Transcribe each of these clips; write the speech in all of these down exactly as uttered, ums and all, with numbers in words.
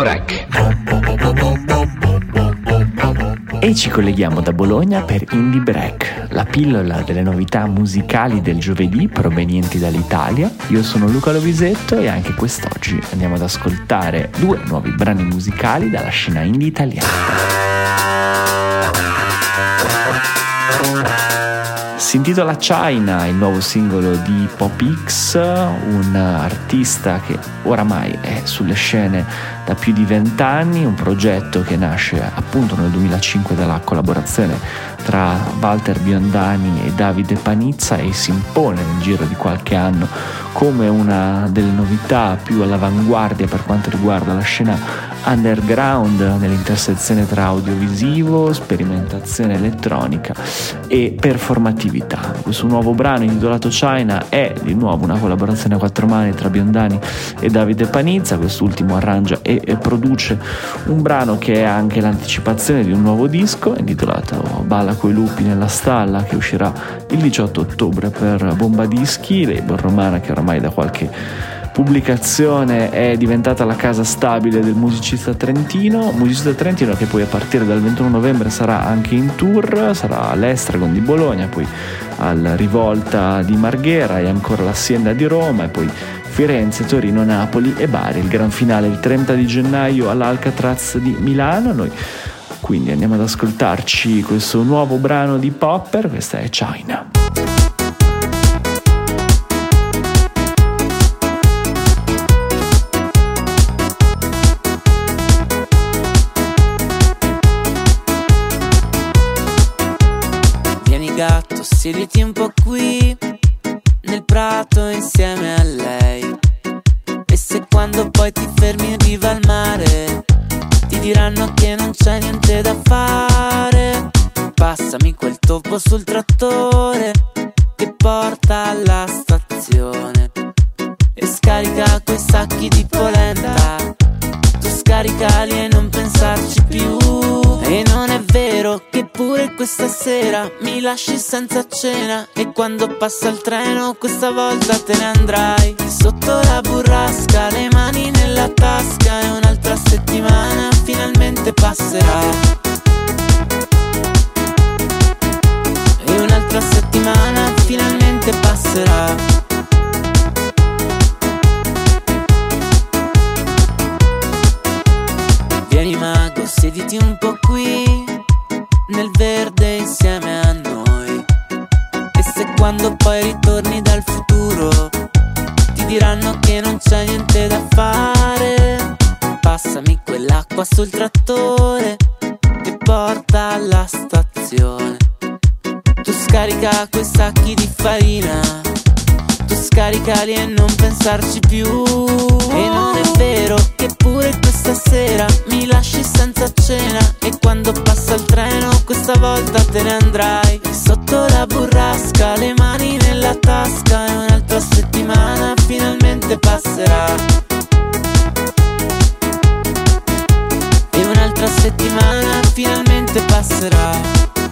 Break. E ci colleghiamo da Bologna per Indie Break, la pillola delle novità musicali del giovedì provenienti dall'Italia. Io sono Luca Lovisetto e anche quest'oggi andiamo ad ascoltare due nuovi brani musicali dalla scena indie italiana. Si intitola China, il nuovo singolo di Pop X, un artista che oramai è sulle scene da più di vent'anni, un progetto che nasce appunto nel duemilacinque dalla collaborazione tra Walter Biondani e Davide Panizza e si impone nel giro di qualche anno come una delle novità più all'avanguardia per quanto riguarda la scena underground, nell'intersezione tra audiovisivo, sperimentazione elettronica e performatività. Questo nuovo brano intitolato China è di nuovo una collaborazione a quattro mani tra Biondani e Davide Panizza. Quest'ultimo arrangia e, e produce un brano che è anche l'anticipazione di un nuovo disco intitolato Balla coi lupi nella stalla, che uscirà il diciotto ottobre per Bomba Dischi, label romana che oramai da qualche pubblicazione è diventata la casa stabile del musicista trentino, musicista trentino che poi a partire dal ventuno novembre sarà anche in tour, sarà all'Estragon di Bologna, poi al Rivolta di Marghera e ancora l'Hacienda di Roma e poi Firenze, Torino, Napoli e Bari. Il gran finale il trenta di gennaio all'Alcatraz di Milano. Noi quindi andiamo ad ascoltarci questo nuovo brano di Popper, questa è China. Gatto, siediti un po' qui nel prato insieme a lei. E se quando poi ti fermi in riva al mare ti diranno che non c'è niente da fare, passami quel topo sul trattore che porta alla stazione e scarica quei sacchi di polenta. Tu scaricali e non pensarci più. E non è vero che pure questa sera mi lasci senza cena e quando passa il treno questa volta te ne andrai. Sotto la burrasca, le mani nella tasca e un'altra settimana finalmente passerà. E un'altra settimana finalmente passerà. Vieni mago, sediti un po' qui nel verde insieme a noi. E se quando poi ritorni dal futuro ti diranno che non c'è niente da fare, passami quell'acqua sul trattore che porta alla stazione. Tu scarica quei sacchi di farina, tu scaricali e non pensarci più. E non è vero che pure questa sera mi lasci senza cena e quando passa il treno questa volta te ne andrai. Sotto la burrasca, le mani nella tasca e un'altra settimana finalmente passerà. E un'altra settimana finalmente passerà.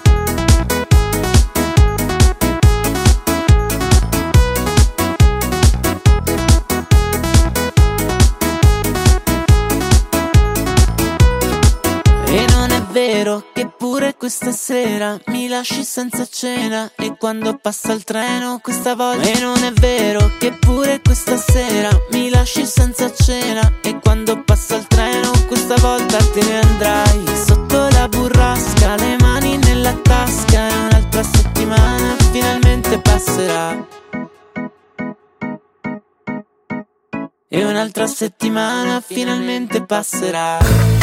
Vero che pure questa sera mi lasci senza cena e quando passa il treno questa volta. E non è vero che pure questa sera mi lasci senza cena e quando passa il treno questa volta te ne andrai. Sotto la burrasca, le mani nella tasca e un'altra settimana finalmente passerà. E un'altra settimana finalmente passerà.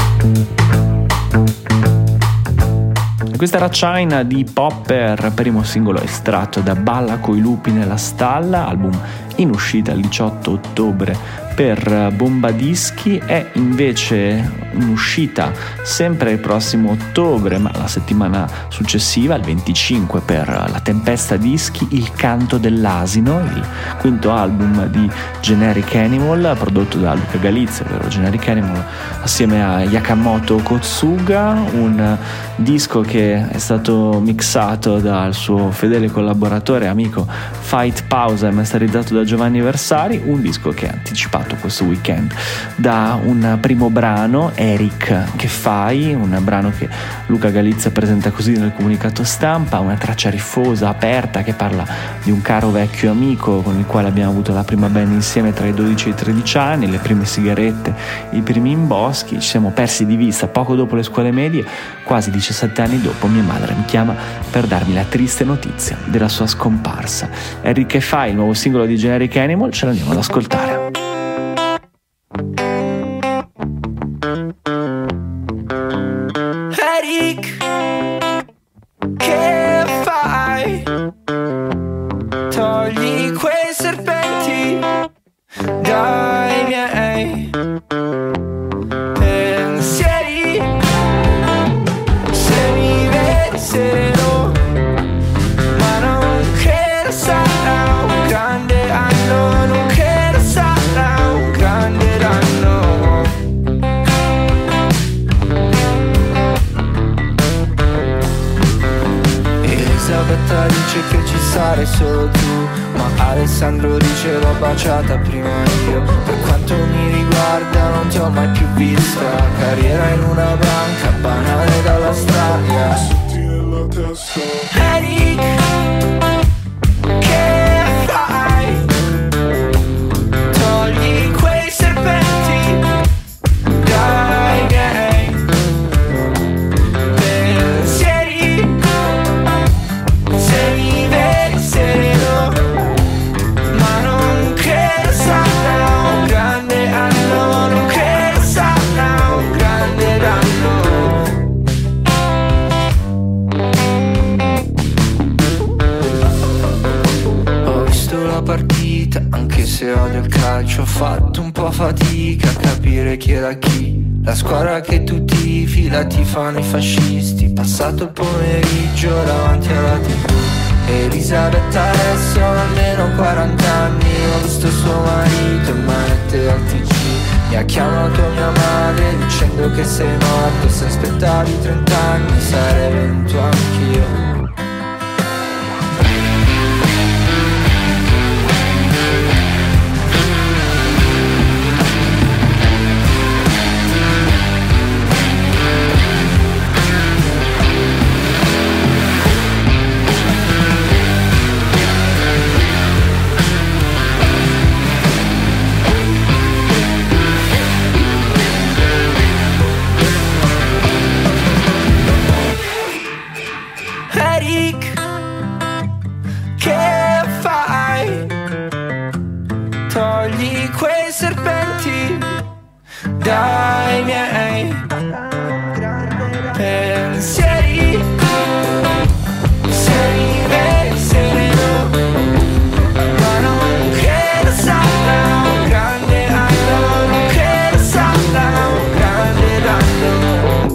Questa era China di Popper, primo singolo estratto da Balla coi lupi nella stalla, album in uscita il diciotto ottobre per Bomba Dischi. È invece in uscita sempre il prossimo ottobre, ma la settimana successiva, il venticinque, per La Tempesta Dischi, Il canto dell'asino, il quinto album di Generic Animal, prodotto da Luca Galizia, ovvero Generic Animal, assieme a Yakamoto Kotsuga, un disco che è stato mixato dal suo fedele collaboratore e amico Fight Pausa e masterizzato da Giovanni Versari, un disco che è anticipato fatto questo weekend. Da un primo brano, Eric Che Fai, un brano che Luca Galizia presenta così nel comunicato stampa, una traccia rifosa, aperta, che parla di un caro vecchio amico con il quale abbiamo avuto la prima band insieme tra i dodici e i tredici anni, le prime sigarette, i primi imboschi. Ci siamo persi di vista poco dopo le scuole medie. Quasi diciassette anni dopo mia madre mi chiama per darmi la triste notizia della sua scomparsa. Eric Che Fai, il nuovo singolo di Generic Animal, ce l'andiamo ad ascoltare. Eric, che fai? Togli quei serpenti dai miei pensieri. Se mi vedi sereno, ma non credo sarà un grande anno, non credo sarà un grande danno. Elisabetta dice che ci sarai solo tu, ma Alessandro dice l'ho baciata prima io. Per quanto mi riguarda non ti ho mai più vista, carriera in una banca, banale dalla strada. Eric, che fai? Togli quei serpenti dai miei pensieri. Se mi vedi sereno, ma non credo sarà un grande anno, non credo sarà un grande danno. Ho visto la partita, anche se odio il calcio, ho fatto un po' fatica a capire chi era chi. La squadra che tu tifi, la tifano i fascisti. Passato il pomeriggio davanti alla tivù. Elisabetta adesso ha almeno quaranta anni. Ho visto suo marito in manette al T G. Mi ha chiamato mia madre dicendo che sei morto. Se aspettavi trenta anni sarei venuto anch'io. Eric, che fai? Togli quei serpenti dai miei pensieri. Se mi vedi sereno, ma non credo sarà un grande anno, non credo sarà un grande danno.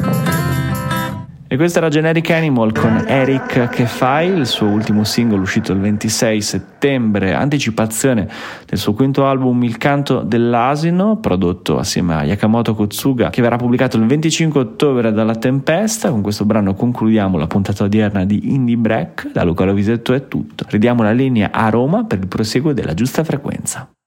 E questo era Generic Animal con Eric Che Fai, il suo ultimo singolo uscito il ventisei settembre, anticipazione del suo quinto album Il canto dell'asino, prodotto assieme a Yakamoto Kotsuga, che verrà pubblicato il venticinque ottobre dalla Tempesta. Con questo brano concludiamo la puntata odierna di Indie Break. Da Luca Lovisetto è tutto. Ridiamo la linea a Roma per il proseguo della giusta frequenza.